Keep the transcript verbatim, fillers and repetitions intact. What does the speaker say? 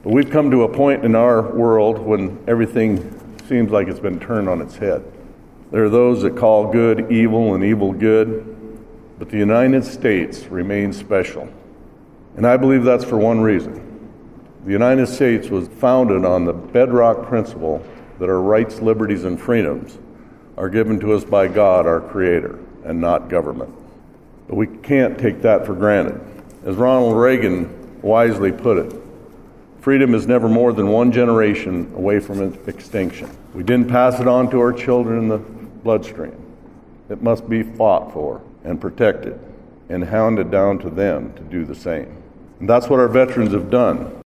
But we've come to a point in our world when everything seems like it's been turned on its head. There are those that call good evil and evil good, but the United States remains special. And I believe that's for one reason. The United States was founded on the bedrock principle that our rights, liberties, and freedoms are given to us by God, our Creator, and not government. But we can't take that for granted. As Ronald Reagan wisely put it, freedom is never more than one generation away from extinction. We didn't pass it on to our children in the bloodstream. It must be fought for and protected and hounded down to them to do the same. And that's what our veterans have done.